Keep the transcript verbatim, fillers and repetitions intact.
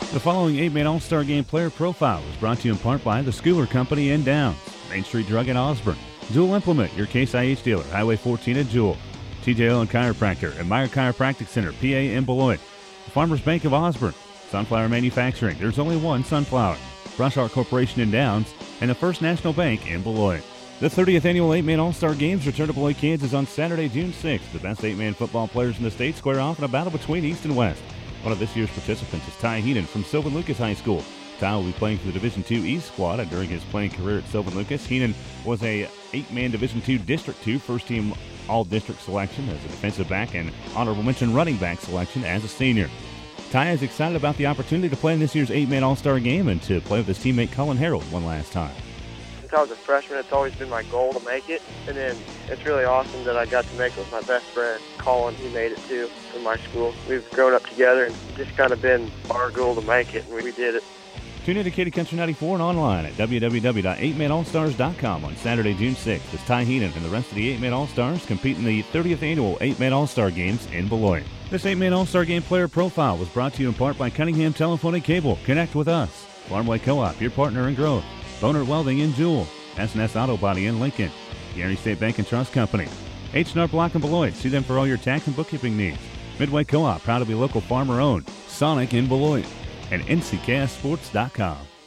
The following eight-man All-Star Game player profile is brought to you in part by the Schooler Company in Downs, Main Street Drug in Osborne, Jewel Implement, your Case I H dealer, Highway fourteen at Jewel, T J Owen Chiropractor, and Meyer Chiropractic Center, P A in Beloit, the Farmers Bank of Osborne, Sunflower Manufacturing, there's only one Sunflower, Brush Art Corporation in Downs, and the First National Bank in Beloit. The thirtieth Annual eight-man All-Star Games return to Beloit, Kansas on Saturday, June sixth. The best eight-man football players in the state square off in a battle between East and West. One of this year's participants is Ty Heenan from Sylvan Lucas High School. Ty will be playing for the Division two East squad, and during his playing career at Sylvan Lucas, Heenan was a eight-man Division two District two first-team all-district selection as a defensive back and honorable mention running back selection as a senior. Ty is excited about the opportunity to play in this year's eight-man All-Star Game and to play with his teammate Cullen Harold one last time. Since I was a freshman, it's always been my goal to make it, and then it's really awesome that I got to make it with my best friend, Colin. He made it too from my school. We've grown up together, and it's just kind of been our goal to make it, and we did it. Tune in to Katy Country ninety-four and online at w w w dot eight man all stars dot com on Saturday, June sixth, as Ty Heenan and the rest of the eight-man All-Stars compete in the thirtieth Annual eight-man All-Star Games in Beloit. This eight-man All-Star Game player profile was brought to you in part by Cunningham Telephone and Cable. Connect with us. Farmway Co-op, your partner in growth. Boner Welding in Jewel. S and S Auto Body in Lincoln. Gary State Bank and Trust Company. H and R Block in Beloit. See them for all your tax and bookkeeping needs. Midway Co-op, proud to be local farmer-owned. Sonic in Beloit. And N C K S Sports dot com.